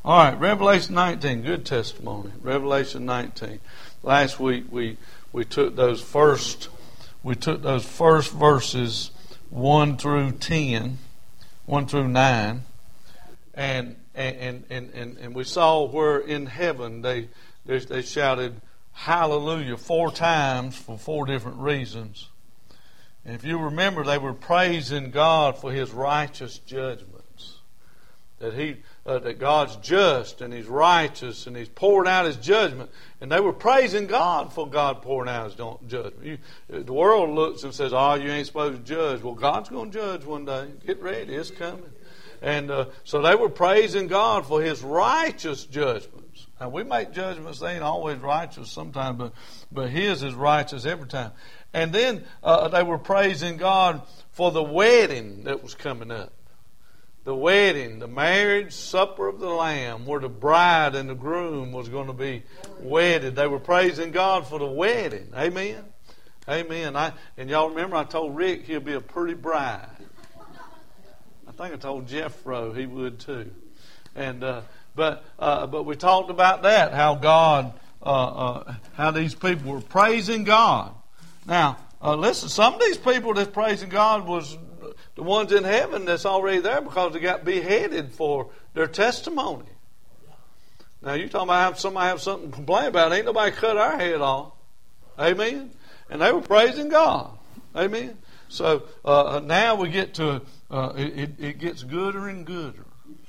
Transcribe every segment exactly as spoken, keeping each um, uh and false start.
All right, Revelation nineteen, good testimony. Revelation nineteen. Last week we we took those first we took those first verses one through ten, one through nine, and and and and, and we saw where in heaven they they, they shouted hallelujah four times for four different reasons. And if you remember, they were praising God for His righteous judgments. That He, uh, that God's just and He's righteous and He's pouring out His judgment. And they were praising God for God pouring out His judgment. You, the world looks and says, "Oh, you ain't supposed to judge." Well, God's going to judge one day. Get ready, it's coming. And uh, so they were praising God for His righteous judgments. Now we make judgments; they ain't always righteous sometimes, but but His is righteous every time. And then uh, they were praising God for the wedding that was coming up. The wedding, the marriage supper of the Lamb, where the bride and the groom was going to be wedded. They were praising God for the wedding. Amen? Amen. I, and y'all remember I told Rick he'll be a pretty bride. I think I told Jeffro he would too. And uh, but uh, but we talked about that, how God, uh, uh, how these people were praising God. Now, uh, listen, some of these people that's praising God was the ones in heaven that's already there because they got beheaded for their testimony. Now, you're talking about somebody have something to complain about. Ain't nobody cut our head off. Amen? And they were praising God. Amen? So, uh, now we get to, uh, it, it gets gooder and gooder.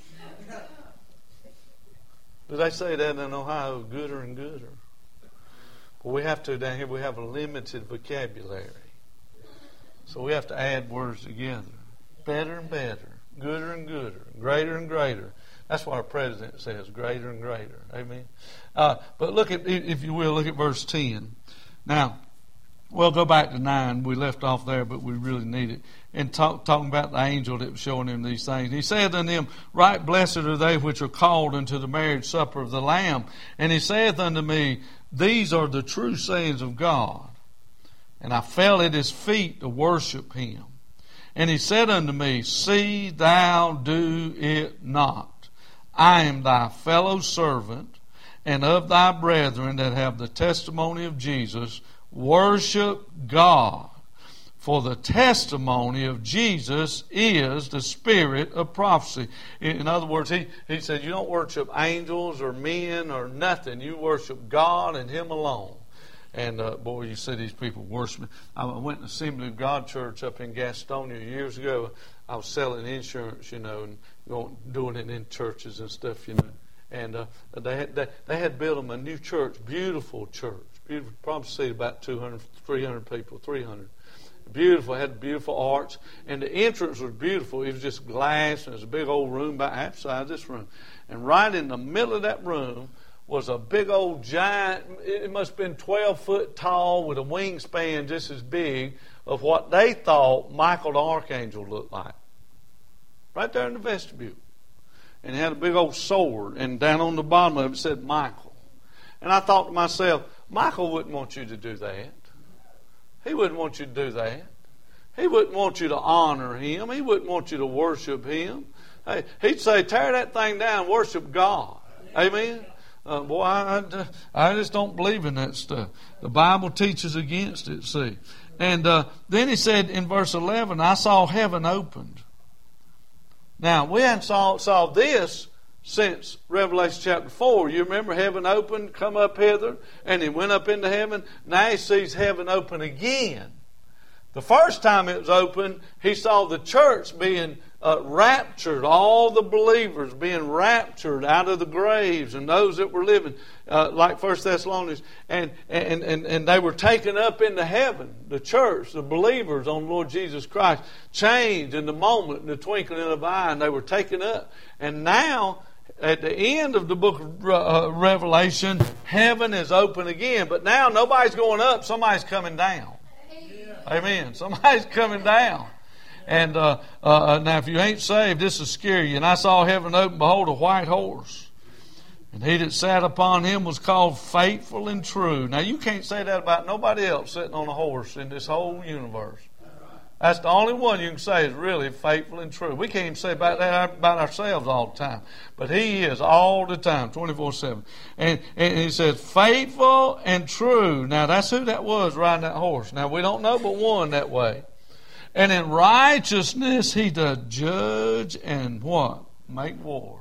Do they say that in Ohio, gooder and gooder? Well, we have to, down here, we have a limited vocabulary. So we have to add words together. Better and better. Gooder and gooder. Greater and greater. That's what our president says, greater and greater. Amen. Uh, but look at, if you will, look at verse ten. Now, we'll go back to nine. We left off there, but we really need it. And talk, talking about the angel that was showing him these things. He said unto them, right blessed are they which are called unto the marriage supper of the Lamb. And he saith unto me, these are the true sayings of God. And I fell at his feet to worship him. And he said unto me, see thou do it not. I am thy fellow servant, and of thy brethren that have the testimony of Jesus. Worship God. For the testimony of Jesus is the spirit of prophecy. In other words, he, he said, you don't worship angels or men or nothing. You worship God and Him alone. And, uh, boy, you see these people worshiping. I went to Assembly of God Church up in Gastonia years ago. I was selling insurance, you know, and going, doing it in churches and stuff, you know. And uh, they, had, they, they had built them a new church, beautiful church. Beautiful, probably see about two hundred, three hundred people, three hundred. Beautiful, had beautiful arch, and the entrance was beautiful. It was just glass, and it was a big old room about half the size of this room. And right in the middle of that room was a big old giant, it must have been twelve foot tall with a wingspan just as big of what they thought Michael the Archangel looked like. Right there in the vestibule. And it had a big old sword, and down on the bottom of it said Michael. And I thought to myself, Michael wouldn't want you to do that. He wouldn't want you to do that. He wouldn't want you to honor him. He wouldn't want you to worship him. Hey, he'd say, tear that thing down, worship God. Amen? Uh, boy, I, I, I just don't believe in that stuff. The Bible teaches against it, see. And uh, then he said in verse eleven, I saw heaven opened. Now, we hadn't saw, saw this since Revelation chapter four. You remember heaven opened, come up hither, and he went up into heaven. Now he sees heaven open again. The first time it was open, he saw the church being uh, raptured, all the believers being raptured out of the graves, and those that were living, uh, like First Thessalonians, and, and, and, and they were taken up into heaven. The church, the believers on Lord Jesus Christ, changed in the moment, in the twinkling of an eye, and they were taken up. And now, at the end of the book of uh, Revelation, heaven is open again. But now nobody's going up, somebody's coming down. Amen. Somebody's coming down. And uh, uh, now if you ain't saved, this will scare you. And I saw heaven open, behold, a white horse. And he that sat upon him was called Faithful and True. Now you can't say that about nobody else sitting on a horse in this whole universe. That's the only one you can say is really faithful and true. We can't even say about that about ourselves all the time. But He is all the time, twenty-four seven. And, and He says, faithful and true. Now, that's who that was riding that horse. Now, we don't know but one that way. And in righteousness, He does judge and what? Make war.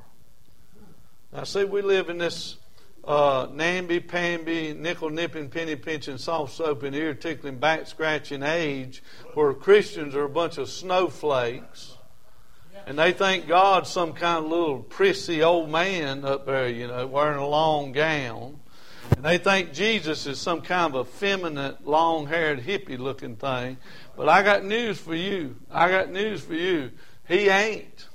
Now, see, we live in this uh, namby-pamby, nickel-nipping, penny-pinching, soft-soaping, ear-tickling, back-scratching age where Christians are a bunch of snowflakes. And they think God's some kind of little prissy old man up there, you know, wearing a long gown. And they think Jesus is some kind of effeminate, long-haired, hippie-looking thing. But I got news for you. I got news for you. He ain't.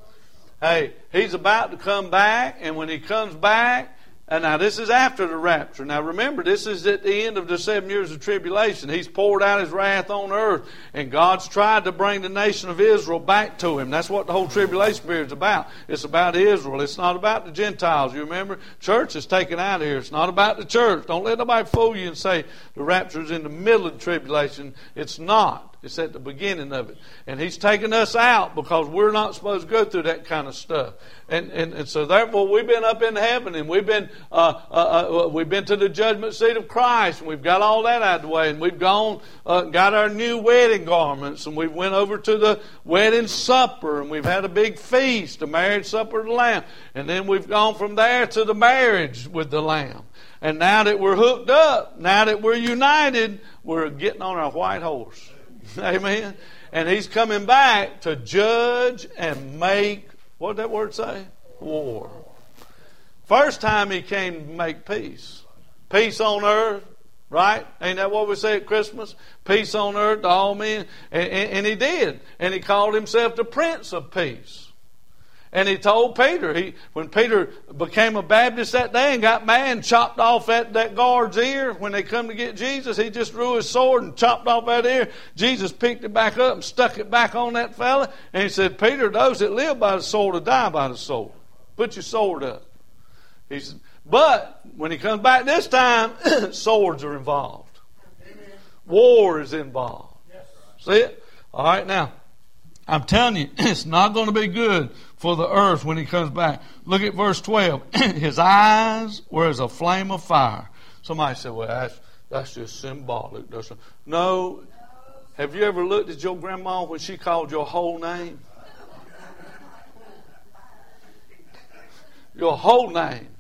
Hey, He's about to come back, and when He comes back, and now this is after the rapture. Now remember, this is at the end of the seven years of tribulation. He's poured out His wrath on earth, and God's tried to bring the nation of Israel back to Him. That's what the whole tribulation period is about. It's about Israel. It's not about the Gentiles. You remember, church is taken out of here. It's not about the church. Don't let nobody fool you and say the rapture is in the middle of the tribulation. It's not. It's at the beginning of it. And He's taken us out because we're not supposed to go through that kind of stuff. And and, and so therefore we've been up in heaven, and we've been uh, uh, uh, we've been to the judgment seat of Christ, and we've got all that out of the way, and we've gone uh, got our new wedding garments, and we went over to the wedding supper, and we've had a big feast, a marriage supper of the Lamb, and then we've gone from there to the marriage with the Lamb. And now that we're hooked up, now that we're united, we're getting on our white horse. Amen. And He's coming back to judge and make, what did that word say? War. First time He came to make peace. Peace on earth, right? Ain't that what we say at Christmas? Peace on earth to all men. And, and, and He did. And He called Himself the Prince of Peace. And He told Peter, he when Peter became a Baptist that day and got mad and chopped off that, that guard's ear when they come to get Jesus, he just drew his sword and chopped off that ear. Jesus picked it back up and stuck it back on that fella. And He said, Peter, those that live by the sword will die by the sword. Put your sword up. He said, but when He comes back this time, swords are involved. Amen. War is involved. Yes. See it? All right, now, I'm telling you, it's not going to be good for the earth when He comes back. Look at verse twelve. His eyes were as a flame of fire. Somebody said, well, that's, that's just symbolic. That's a... No. Have you ever looked at your grandma when she called your whole name? Your whole name.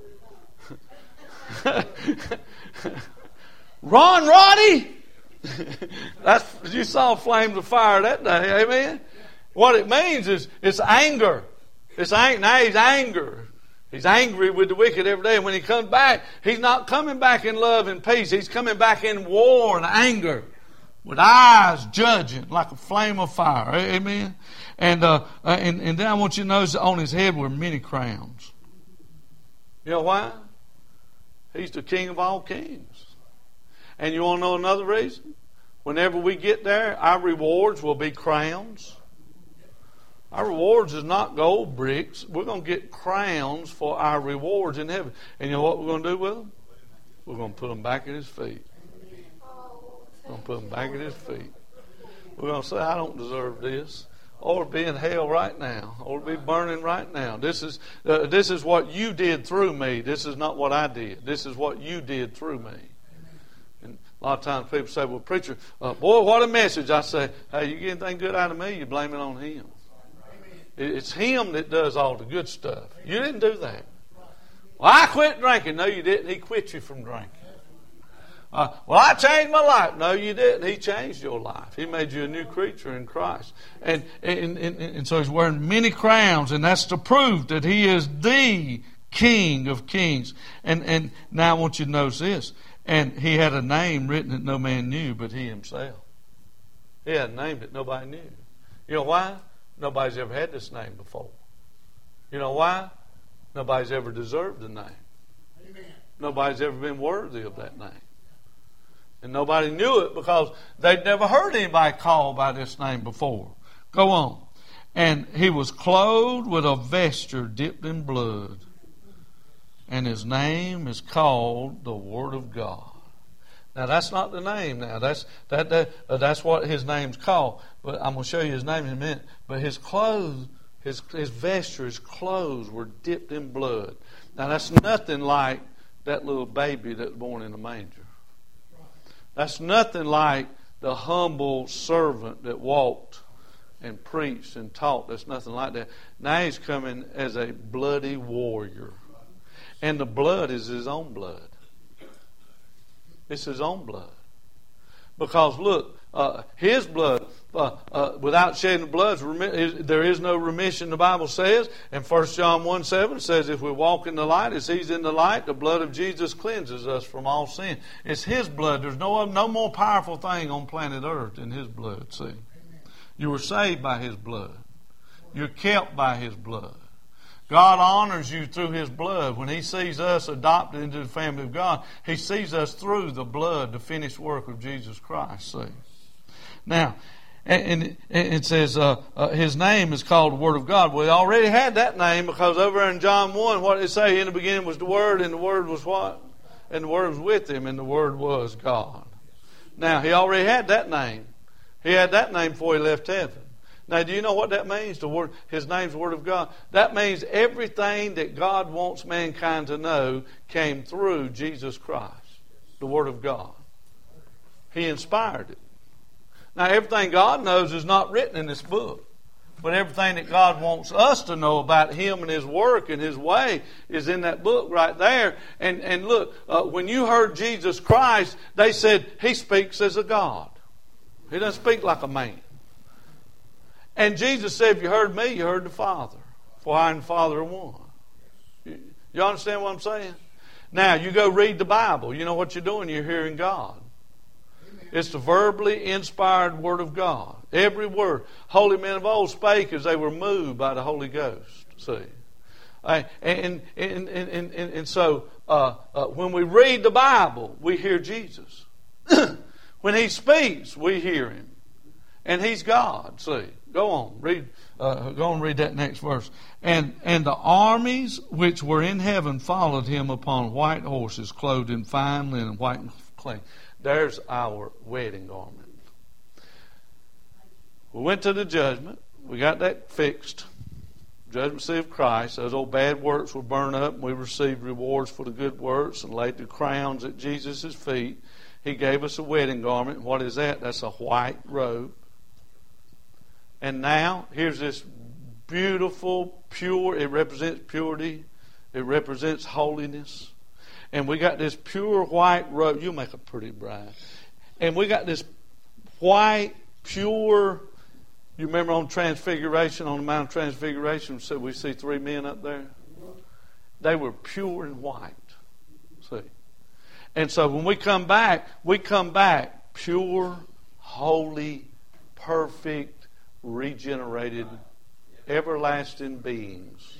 Ron Roddy. That's, you saw flames of fire that day, amen? What it means is it's anger. It's ang- now He's anger. He's angry with the wicked every day. And when He comes back, He's not coming back in love and peace. He's coming back in war and anger, with eyes judging like a flame of fire, amen? And uh, and, and then I want you to notice on His head were many crowns. You know why? He's the King of all kings. And you want to know another reason? Whenever we get there, our rewards will be crowns. Our rewards is not gold bricks. We're going to get crowns for our rewards in heaven. And you know what we're going to do with them? We're going to put them back at His feet. We're going to put them back at His feet. We're going to say, I don't deserve this. Or be in hell right now. Or be burning right now. This is, uh, this is what You did through me. This is not what I did. This is what You did through me. And a lot of times people say, well, preacher, uh, boy, what a message. I say, hey, you get anything good out of me, you blame it on Him. It's Him that does all the good stuff. You didn't do that. Well, I quit drinking. No, you didn't. He quit you from drinking. Uh, well, I changed my life. No, you didn't. He changed your life. He made you a new creature in Christ. And, and, and, and so He's wearing many crowns, and that's to prove that He is the King of kings. And, and now I want you to notice this. And He had a name written that no man knew but He Himself. He had a name that nobody knew. You know why? Nobody's ever had this name before. You know why? Nobody's ever deserved the name. Amen. Nobody's ever been worthy of that name. And nobody knew it because they'd never heard anybody called by this name before. Go on. And He was clothed with a vesture dipped in blood. And His name is called the Word of God. Now that's not the name. Now that's that, that uh, that's what his name's called. But I'm going to show you his name in a minute. But his clothes, his his vesture, his clothes were dipped in blood. Now that's nothing like that little baby that was born in a manger. That's nothing like the humble servant that walked and preached and taught. That's nothing like that. Now he's coming as a bloody warrior. And the blood is his own blood. It's his own blood. Because look, uh, his blood, uh, uh, without shedding blood, there is no remission, the Bible says. And First John one seven says, if we walk in the light as he's in the light, the blood of Jesus cleanses us from all sin. It's his blood. There's no, no more powerful thing on planet Earth than his blood, see. You were saved by his blood. You're kept by his blood. God honors you through his blood. When he sees us adopted into the family of God, he sees us through the blood, the finished work of Jesus Christ. See? Now, and it says uh, uh, his name is called the Word of God. We already had that name because over in John one, what did it say? In the beginning was the Word, and the Word was what? And the Word was with him, and the Word was God. Now, he already had that name. He had that name before he left heaven. Now, do you know what that means? The word, his name's the Word of God. That means everything that God wants mankind to know came through Jesus Christ, the Word of God. He inspired it. Now, everything God knows is not written in this book. But everything that God wants us to know about him and his work and his way is in that book right there. And, and look, uh, when you heard Jesus Christ, they said he speaks as a God. He doesn't speak like a man. And Jesus said, if you heard me, you heard the Father. For I and the Father are one. You, you understand what I'm saying? Now, you go read the Bible. You know what you're doing? You're hearing God. Amen. It's the verbally inspired Word of God. Every word. Holy men of old spake as they were moved by the Holy Ghost. See? Uh, and, and, and, and, and, and so, uh, uh, when we read the Bible, we hear Jesus. When he speaks, we hear him. And he's God. See? Go on, read. Uh, go on, read that next verse. And and the armies which were in heaven followed him upon white horses, clothed in fine linen, white and clean. There's our wedding garment. We went to the judgment. We got that fixed. Judgment seat of Christ. Those old bad works were burned up, and we received rewards for the good works, and laid the crowns at Jesus' feet. He gave us a wedding garment. What is that? That's a white robe. And now, here's this beautiful, pure, it represents purity. It represents holiness. And we got this pure white robe. You make a pretty bride. And we got this white, pure, you remember on Transfiguration, on the Mount of Transfiguration, so we see three men up there? They were pure and white. See? And so when we come back, we come back pure, holy, perfect, regenerated, everlasting beings.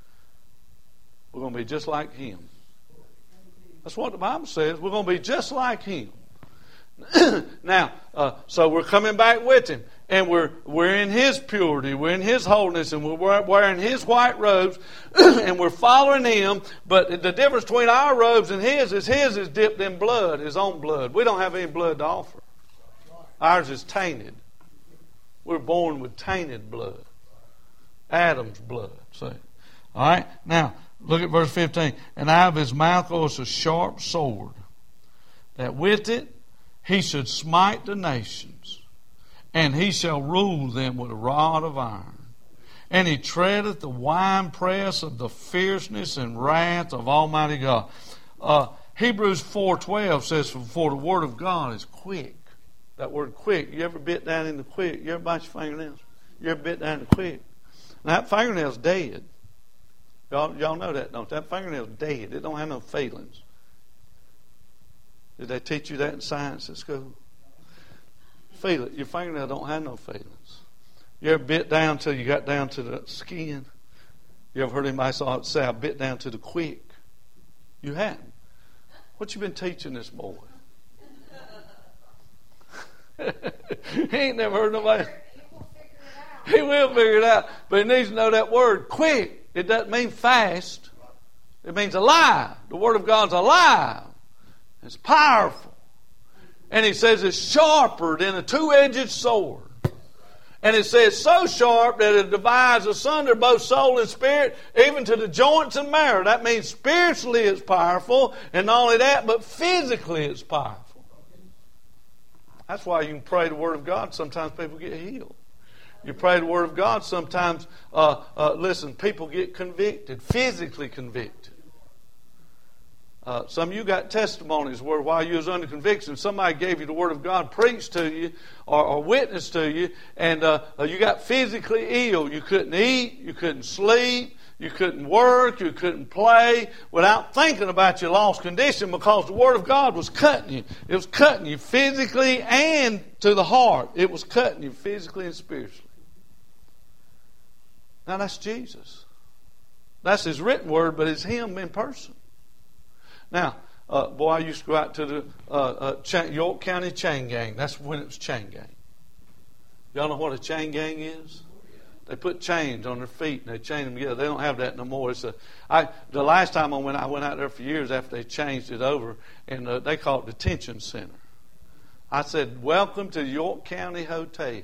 We're going to be just like him. That's what the Bible says. We're going to be just like him. Now, uh, so we're coming back with him, and we're we're in his purity, we're in his holiness, and we're wearing his white robes, and we're following him. But the difference between our robes and his is his is dipped in blood, his own blood. We don't have any blood to offer. Ours is tainted. We're born with tainted blood. Adam's blood. See? All right? Now, look at verse fifteen. And out of his mouth goes a sharp sword, that with it he should smite the nations, and he shall rule them with a rod of iron. And he treadeth the winepress of the fierceness and wrath of Almighty God. Uh, Hebrews four twelve says, for the word of God is quick. That word quick, you ever bit down in the quick? You ever bite your fingernails? You ever bit down in the quick? Now that fingernail's dead. Y'all, y'all know that, don't you? That fingernail's dead. It don't have no feelings. Did they teach you that in science at school? Feel it. Your fingernail don't have no feelings. You ever bit down till you got down to the skin? You ever heard anybody say, I bit down to the quick? You hadn't. What you been teaching this boy? He ain't never heard nobody. He will figure it out. But he needs to know that word, quick. It doesn't mean fast. It means alive. The Word of God's alive. It's powerful. And he says it's sharper than a two-edged sword. And it says so sharp that it divides asunder both soul and spirit, even to the joints and marrow. That means spiritually it's powerful, and not only that, but physically it's powerful. That's why you can pray the Word of God. Sometimes people get healed. You pray the Word of God. Sometimes, uh, uh, listen, people get convicted, physically convicted. Uh, some of you got testimonies where while you was under conviction, somebody gave you the Word of God, preached to you, or, or witnessed to you, and uh, you got physically ill. You couldn't eat, you couldn't sleep, you couldn't work, you couldn't play without thinking about your lost condition, because the Word of God was cutting you. It was cutting you physically and to the heart. It was cutting you physically and spiritually. Now that's Jesus. That's His written Word, but it's Him in person. Now, uh, boy, I used to go out to the uh, uh, Ch- York County Chain Gang. That's when it was Chain Gang. Y'all know what a chain gang is? They put chains on their feet and they chain them together. They don't have that no more. It's a, I, the last time I went, I went out there for years after they changed it over, and uh, they call it detention center. I said, "Welcome to York County Hotel."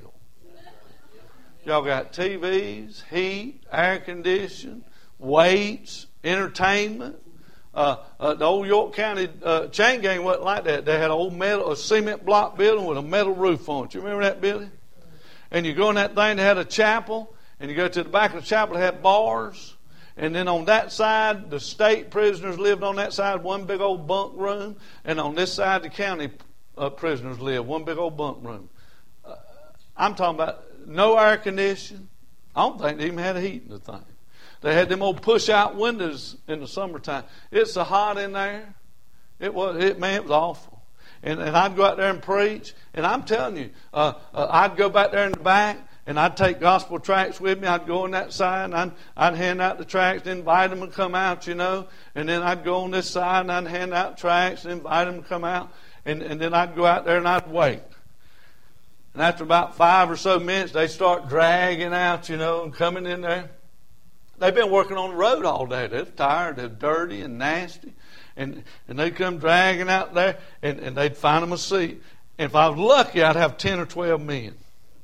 Y'all got T Vs, heat, air conditioning, weights, entertainment. Uh, uh, the old York County uh, Chain Gang wasn't like that. They had an old metal, a cement block building with a metal roof on it. You remember that building? And you go in that thing, they had a chapel, and you go to the back of the chapel, they had bars. And then on that side, the state prisoners lived on that side, one big old bunk room. And on this side, the county uh, prisoners lived, one big old bunk room. Uh, I'm talking about no air conditioning. I don't think they even had a heat in the thing. They had them old push-out windows in the summertime. It's so hot in there. It was, it, man, it was awful. And, and I'd go out there and preach. And I'm telling you, uh, uh, I'd go back there in the back, and I'd take gospel tracts with me. I'd go on that side, and I'd, I'd hand out the tracts, invite them to come out, you know. And then I'd go on this side, and I'd hand out tracts, and invite them to come out. And, and then I'd go out there, and I'd wait. And after about five or so minutes, they start dragging out, you know, and coming in there. They've been working on the road all day. They're tired. They're dirty and nasty. And and they'd come dragging out there, and, and they'd find them a seat. And if I was lucky, I'd have ten or twelve men.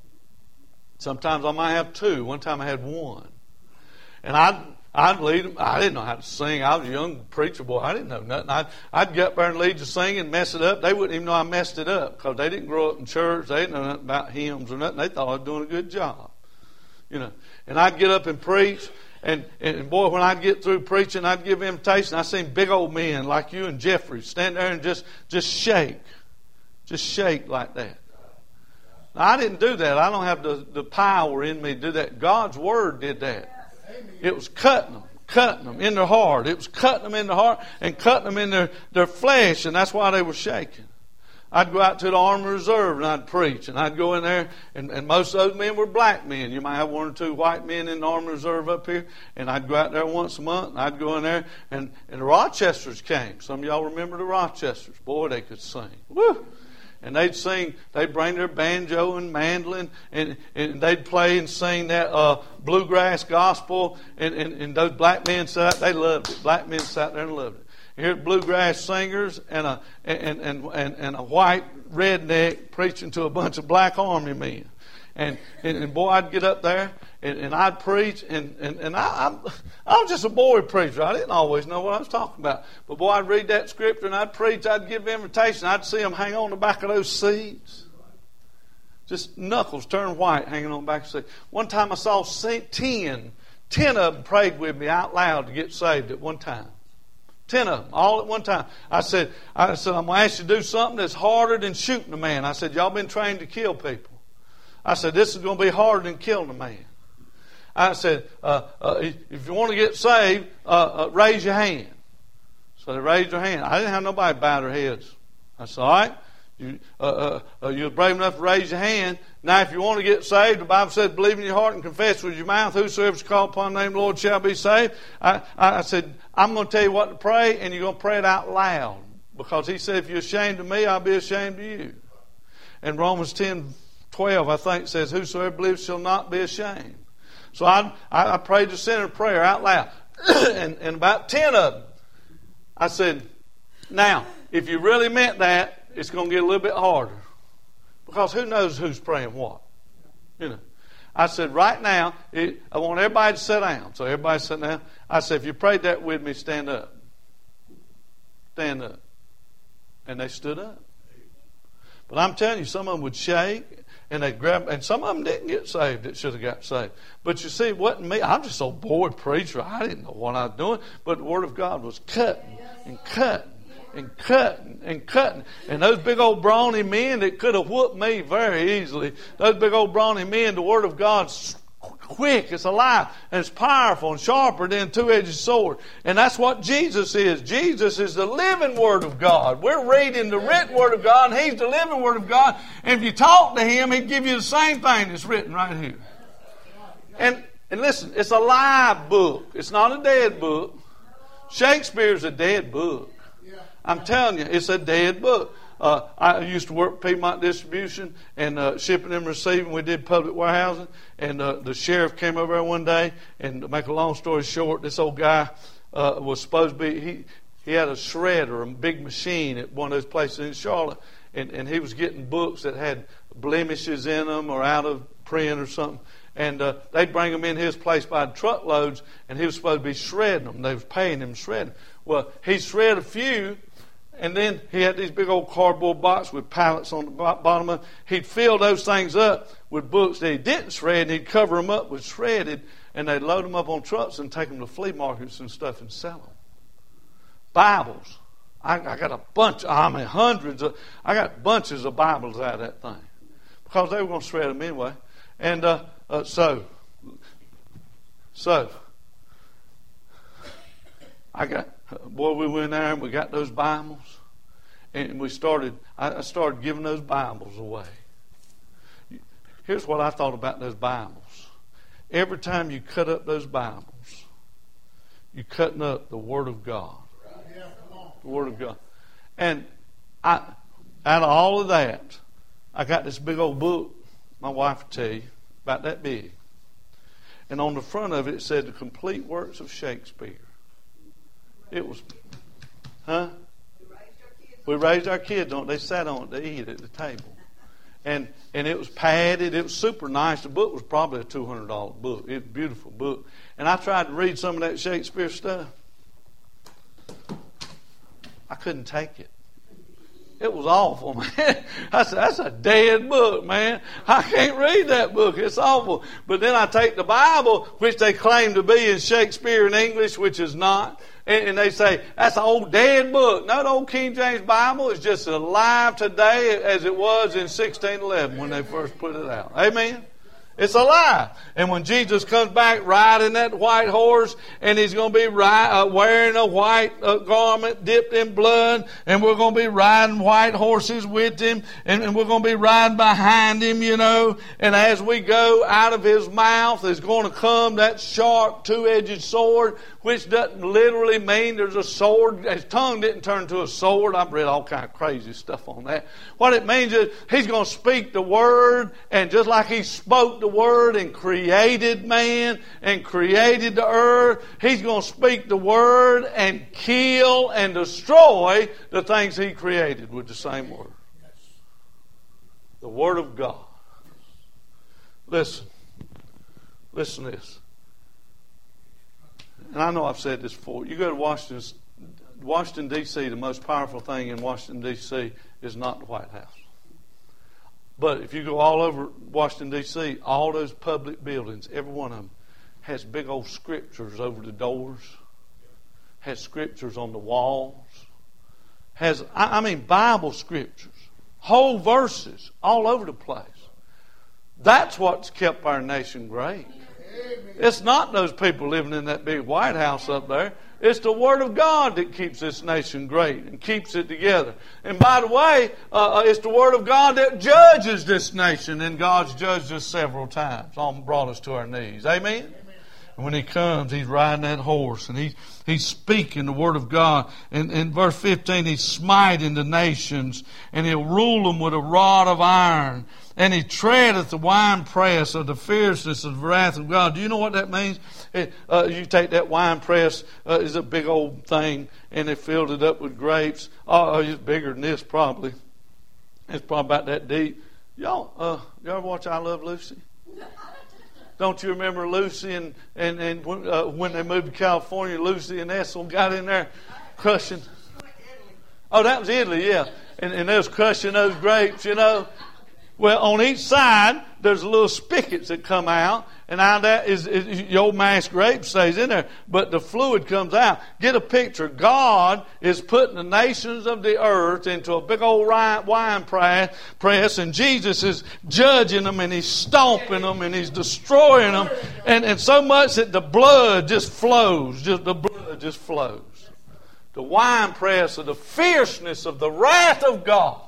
Sometimes I might have two. One time I had one. And I'd, I'd lead them. I didn't know how to sing. I was a young preacher boy. I didn't know nothing. I'd, I'd get up there and lead the singing and mess it up. They wouldn't even know I messed it up because they didn't grow up in church. They didn't know nothing about hymns or nothing. They thought I was doing a good job. You know. And I'd get up and preach. And, and boy, when I'd get through preaching, I'd give invitation. I seen big old men like you and Jeffrey stand there and just, just shake. Just shake like that. Now, I didn't do that. I don't have the, the power in me to do that. God's Word did that. It was cutting them, cutting them in their heart. It was cutting them in their heart and cutting them in their, their flesh, and that's why they were shaking. I'd go out to the Army Reserve and I'd preach. And I'd go in there, and, and most of those men were black men. You might have one or two white men in the Army Reserve up here. And I'd go out there once a month, and I'd go in there, and, and the Rochesters came. Some of y'all remember the Rochesters. Boy, they could sing. Woo! And they'd sing, they'd bring their banjo and mandolin, and, and they'd play and sing that uh, bluegrass gospel. And, and, and those black men sat out, they loved it. Black men sat there and loved it. Here bluegrass singers and a and, and, and, and a white redneck preaching to a bunch of black army men. And and, and boy, I'd get up there and, and I'd preach, and, and, and I, I'm, I'm just a boy preacher. I didn't always know what I was talking about. But boy, I'd read that scripture and I'd preach, I'd give invitation. I'd see them hang on the back of those seats. Just knuckles turn white hanging on the back of the seat. One time I saw ten, ten of them prayed with me out loud to get saved at one time. Ten of them, all at one time. I said, I said, I'm going to ask you to do something that's harder than shooting a man. I said, y'all been trained to kill people. I said, this is going to be harder than killing a man. I said, uh, uh, if you want to get saved, uh, uh, raise your hand. So they raised their hand. I didn't have nobody bow their heads. I said, all right, you, uh, uh, uh, you're brave enough to raise your hand. Now, if you want to get saved, the Bible says, believe in your heart and confess with your mouth, whosoever is called upon the name of the Lord shall be saved. I, I said, I'm going to tell you what to pray, and you're going to pray it out loud. Because he said, if you're ashamed of me, I'll be ashamed of you. And Romans ten twelve, I think, says, whosoever believes shall not be ashamed. So I, I, I prayed the sinner prayer out loud. and, and about ten of them, I said, now, if you really meant that, it's going to get a little bit harder. Because who knows who's praying what? You know. I said, right now, it, I want everybody to sit down. So everybody sit down. I said, if you prayed that with me, stand up. Stand up. And they stood up. But I'm telling you, some of them would shake, and they'd grab, and some of them didn't get saved that should have got saved. But you see, it wasn't me. I'm just a bored preacher. I didn't know what I was doing. But the Word of God was cutting and cutting and cutting and cutting. And those big old brawny men that could have whooped me very easily, those big old brawny men, the Word of God's quick, it's alive, and it's powerful and sharper than a two-edged sword. And that's what Jesus is. Jesus is the living Word of God. We're reading the written Word of God, and He's the living Word of God. And if you talk to Him, He'd give you the same thing that's written right here. And, and listen, it's a live book. It's not a dead book. Shakespeare's a dead book. I'm telling you, it's a dead book. Uh, I used to work Piedmont Distribution and uh, shipping and receiving. We did public warehousing. And uh, the sheriff came over there one day. And to make a long story short, this old guy uh, was supposed to be, he, he had a shredder, a big machine at one of those places in Charlotte. And, and he was getting books that had blemishes in them or out of print or something. And uh, they'd bring them in his place by truckloads. And he was supposed to be shredding them. They was paying him shredding. Well, he shredded a few. And then he had these big old cardboard boxes with pallets on the bottom of it. He'd fill those things up with books that he didn't shred, and he'd cover them up with shredded, and they'd load them up on trucks and take them to flea markets and stuff and sell them. Bibles. I, I got a bunch, I mean hundreds of, I got bunches of Bibles out of that thing. Because they were going to shred them anyway. And uh, uh, so, so, I got... Boy, we went there and we got those Bibles, and we started. I started giving those Bibles away. Here's what I thought about those Bibles. Every time you cut up those Bibles, you're cutting up the Word of God. The Word of God. And I, out of all of that, I got this big old book. My wife will tell you about that big. And on the front of it, it said the complete works of Shakespeare. It was, huh? We raised our kids on it. They sat on it to eat at the table. And and it was padded. It was super nice. The book was probably a two hundred dollars book. It was a beautiful book. And I tried to read some of that Shakespeare stuff. I couldn't take it. It was awful, man. I said, that's a dead book, man. I can't read that book. It's awful. But then I take the Bible, which they claim to be in Shakespeare in English, which is not. And, and they say, that's an old dead book. No, the old King James Bible is just alive today as it was in sixteen eleven when they first put it out. Amen? It's alive. And when Jesus comes back riding that white horse, and He's going to be ri- uh, wearing a white uh, garment dipped in blood, and we're going to be riding white horses with Him, and, and we're going to be riding behind Him, you know. And as we go, out of His mouth is going to come that sharp two-edged sword, which doesn't literally mean there's a sword. His tongue didn't turn to a sword. I've read all kind of crazy stuff on that. What it means is He's going to speak the Word, and just like He spoke the Word and created man and created the earth, He's going to speak the Word and kill and destroy the things He created with the same Word. The Word of God. Listen. Listen to this. And I know I've said this before. You go to Washington, Washington, D C, the most powerful thing in Washington, D C is not the White House. But if you go all over Washington, D C, all those public buildings, every one of them has big old scriptures over the doors, has scriptures on the walls, has, I mean, Bible scriptures, whole verses all over the place. That's what's kept our nation great. It's not those people living in that big White House up there. It's the Word of God that keeps this nation great and keeps it together. And by the way, uh, it's the Word of God that judges this nation. And God's judged us several times. Almost brought us to our knees. Amen? Amen. And when He comes, He's riding that horse. And he, He's speaking the Word of God. And in verse fifteen, He's smiting the nations. And He'll rule them with a rod of iron. And He treadeth the winepress of the fierceness of the wrath of God. Do you know what that means? It, uh, you take that winepress, uh, is a big old thing, and they filled it up with grapes. Oh, it's bigger than this probably. It's probably about that deep. Y'all, uh, you ever watch I Love Lucy? Don't you remember Lucy and, and, and uh, when they moved to California, Lucy and Ethel got in there crushing. Oh, that was Italy, yeah. And, and they was crushing those grapes, you know. Well, on each side, there's little spigots that come out. And now that is, is your mashed grape stays in there. But the fluid comes out. Get a picture. God is putting the nations of the earth into a big old wine press. And Jesus is judging them. And He's stomping them. And He's destroying them. And, and so much that the blood just flows. Just the blood just flows. The wine press of the fierceness of the wrath of God.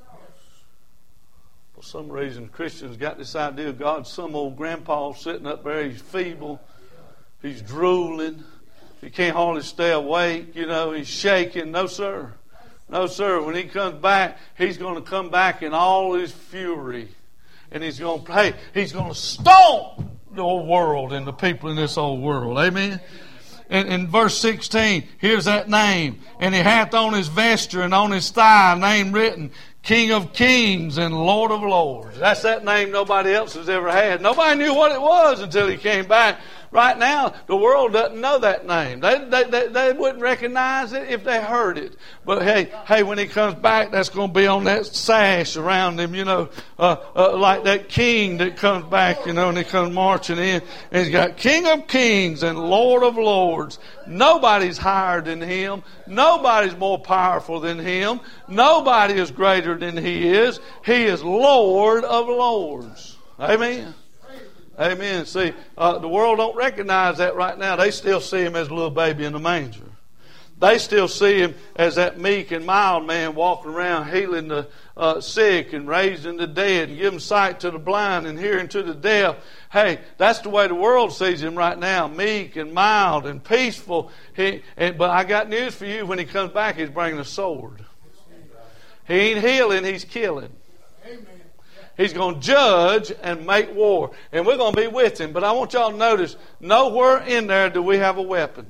For some reason, Christians got this idea of God, some old grandpa sitting up there, he's feeble, he's drooling, he can't hardly stay awake, you know, he's shaking. No, sir. No, sir. When He comes back, He's going to come back in all His fury. And He's going to, hey, He's going to stomp the whole world and the people in this old world. Amen? In, in verse sixteen, here's that name. And He hath on His vesture and on His thigh a name written, King of Kings and Lord of Lords. That's that name nobody else has ever had. Nobody knew what it was until He came back. Right now, the world doesn't know that name. They, they, they, they wouldn't recognize it if they heard it. But hey, hey, when He comes back, that's going to be on that sash around Him, you know, uh, uh, like that king that comes back, you know, and He comes marching in. And He's got King of Kings and Lord of Lords. Nobody's higher than Him. Nobody's more powerful than Him. Nobody is greater than He is. He is Lord of Lords. Amen. Amen. See, uh, the world don't recognize that right now. They still see Him as a little baby in the manger. They still see Him as that meek and mild man walking around healing the uh, sick and raising the dead and giving sight to the blind and hearing to the deaf. Hey, that's the way the world sees Him right now, meek and mild and peaceful. He, and, but I got news for you. When He comes back, He's bringing a sword. He ain't healing, He's killing. Amen. He's going to judge and make war. And we're going to be with Him. But I want y'all to notice, nowhere in there do we have a weapon.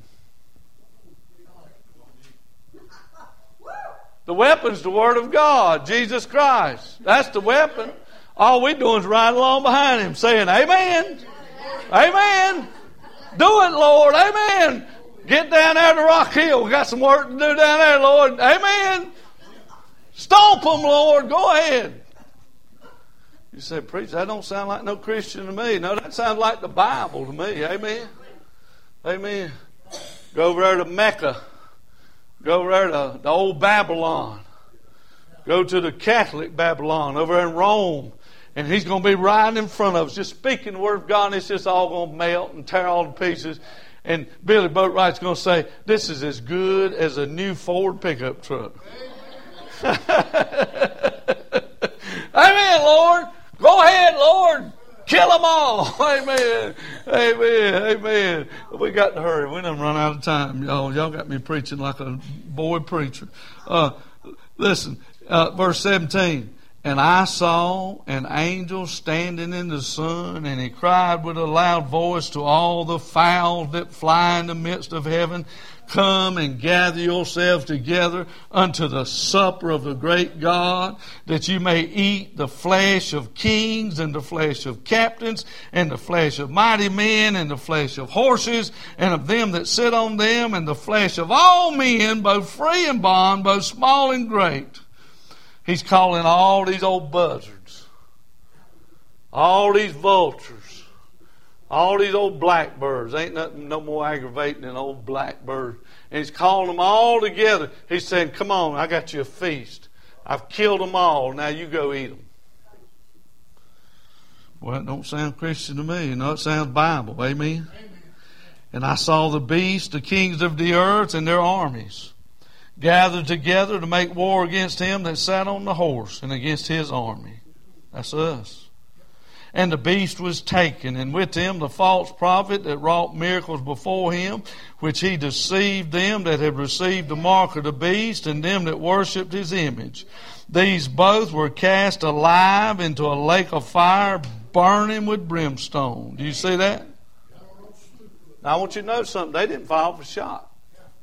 The weapon's the Word of God, Jesus Christ. That's the weapon. All we're doing is riding along behind Him saying, Amen. Amen. Do it, Lord. Amen. Get down there to Rock Hill. We got some work to do down there, Lord. Amen. Stomp them, Lord. Go ahead. You say, preacher, that don't sound like no Christian to me. No, that sounds like the Bible to me. Amen. Amen. Go over there to Mecca. Go over there to the old Babylon. Go to the Catholic Babylon over there in Rome. And He's going to be riding in front of us, just speaking the Word of God, and it's just all going to melt and tear all to pieces. And Billy Boatwright's going to say, this is as good as a new Ford pickup truck. Amen, Lord. Go ahead, Lord. Kill them all. Amen. Amen. Amen. We got to hurry. We done run out of time, y'all. Y'all got me preaching like a boy preacher. Uh, listen, uh, verse seventeen. And I saw an angel standing in the sun, and he cried with a loud voice to all the fowls that fly in the midst of heaven, come and gather yourselves together unto the supper of the great God, that you may eat the flesh of kings and the flesh of captains and the flesh of mighty men and the flesh of horses and of them that sit on them and the flesh of all men, both free and bond, both small and great. He's calling all these old buzzards, all these vultures, all these old blackbirds. Ain't nothing no more aggravating than old blackbirds. And He's calling them all together. He's saying, come on, I got you a feast. I've killed them all. Now you go eat them. Well, it don't sound Christian to me. You know, it sounds Bible. Amen? Amen. And I saw the beasts, the kings of the earth, and their armies gathered together to make war against Him that sat on the horse and against His army. That's us. And the beast was taken, and with him the false prophet that wrought miracles before Him, which he deceived them that had received the mark of the beast and them that worshipped his image. These both were cast alive into a lake of fire, burning with brimstone. Do you see that? Now I want you to know something. They didn't fall for shot.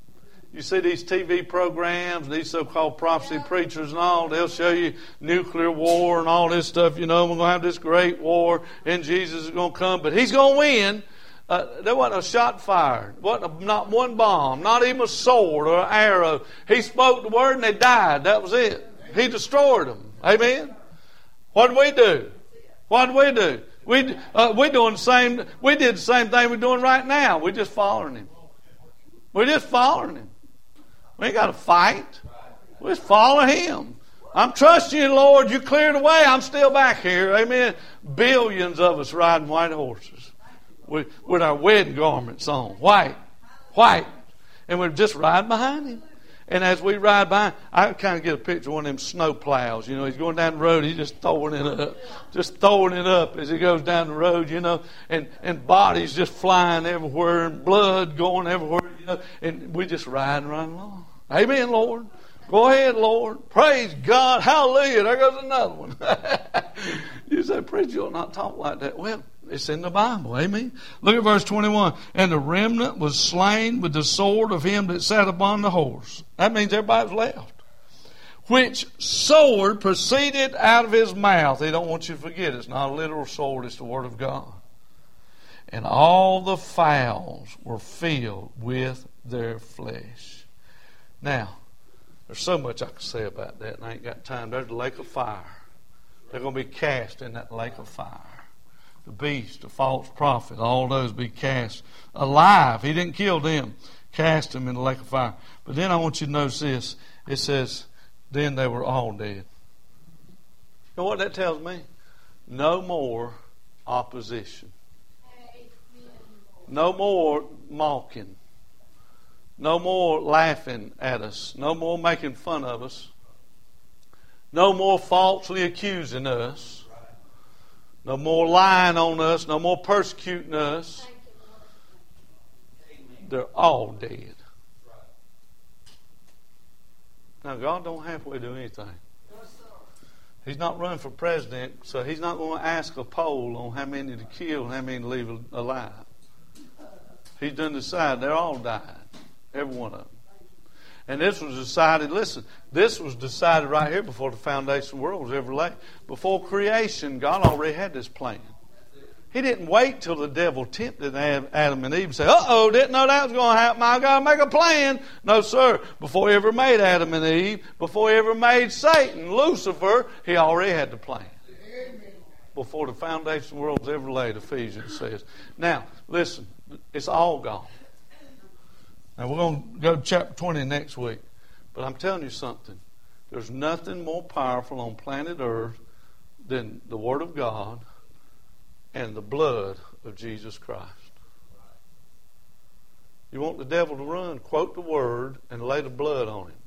you see these T V programs, these so-called prophecy preachers and all, they'll show you nuclear war and all this stuff. You know, we're going to have this great war and Jesus is going to come, but He's going to win. Uh, there wasn't a shot fired. Wasn't a, not one bomb. Not even a sword or an arrow. He spoke the word and they died. That was it. He destroyed them. Amen? What did we do? What did we do? We uh, we doing the same. We did the same thing we're doing right now. We're just following Him. We're just following Him. We ain't got to fight. We just follow Him. I'm trusting you, Lord. You cleared the way. I'm still back here. Amen. Billions of us riding white horses with, with our wedding garments on, white, white, and we're just riding behind Him. And as we ride by, I kind of get a picture of one of them snow plows. You know, he's going down the road, he's just throwing it up, just throwing it up as he goes down the road, you know, and, and bodies just flying everywhere and blood going everywhere, you know, and we just riding right along. Amen, Lord. Go ahead, Lord. Praise God. Hallelujah. There goes another one. You say, preacher, you'll not talk like that. Well, it's in the Bible. Amen. Look at verse twenty-one. And the remnant was slain with the sword of him that sat upon the horse. That means everybody's left. Which sword proceeded out of his mouth. They don't want you to forget. It's not a literal sword. It's the word of God. And all the fowls were filled with their flesh. Now, there's so much I can say about that, and I ain't got time. There's the lake of fire. They're going to be cast in that lake of fire. The beast, the false prophet, all those be cast alive. He didn't kill them. Cast them in the lake of fire. But then I want you to notice this. It says, then they were all dead. You know what that tells me? No more opposition. No more mocking. No more laughing at us. No more making fun of us. No more falsely accusing us. No more lying on us. No more persecuting us. They're all dead. Now, God don't halfway do anything. He's not running for president, so He's not going to ask a poll on how many to kill and how many to leave alive. He's done decided they're all died. Every one of them. And this was decided, listen, this was decided right here before the foundation of the world was ever laid. Before creation, God already had this plan. He didn't wait till the devil tempted Adam and Eve and say, uh-oh, didn't know that was going to happen. I've got to make a plan. No, sir. Before he ever made Adam and Eve, before he ever made Satan, Lucifer, he already had the plan. Before the foundation of the world was ever laid, Ephesians says. Now, listen, it's all gone. Now, we're going to go to chapter twenty next week. But I'm telling you something. There's nothing more powerful on planet Earth than the Word of God and the blood of Jesus Christ. You want the devil to run? Quote the Word and lay the blood on him.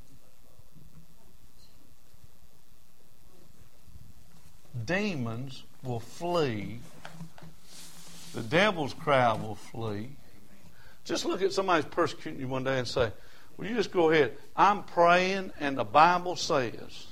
Demons will flee. The devil's crowd will flee. Just look at somebody who's persecuting you one day and say, well, you just go ahead. I'm praying and the Bible says.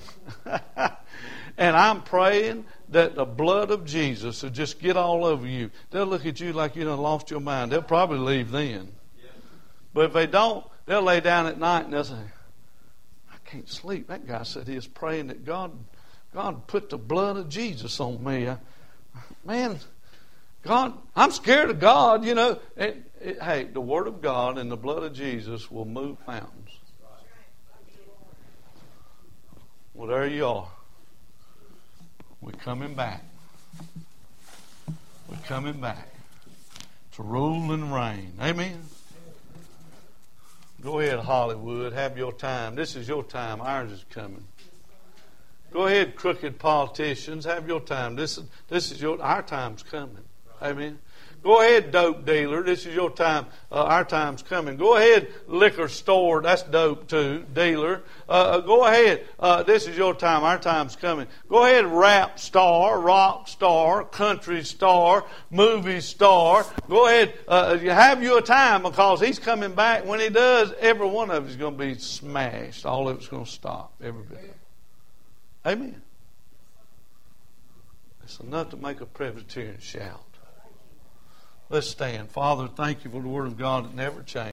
And I'm praying that the blood of Jesus will just get all over you. They'll look at you like you done lost your mind. They'll probably leave then. But if they don't, they'll lay down at night and they'll say, I can't sleep. That guy said he was praying that God, God put the blood of Jesus on me. I, man, God, I'm scared of God, you know. It, it, hey, the Word of God and the blood of Jesus will move mountains. Well, there you are. We're coming back. We're coming back to rule and reign. Amen. Go ahead, Hollywood. Have your time. This is your time. Ours is coming. Go ahead, crooked politicians. Have your time. This, this is your. Our time's coming. Amen. Go ahead, dope dealer. This is your time. Uh, our time's coming. Go ahead, liquor store. That's dope too, dealer. Uh, go ahead. Uh, this is your time. Our time's coming. Go ahead, rap star, rock star, country star, movie star. Go ahead. Uh, have your time because He's coming back. When He does, every one of it is going to be smashed. All of it's going to stop. Every bit. Amen. It's enough to make a Presbyterian shout. Let's stand. Father, thank you for the Word of God that never changes.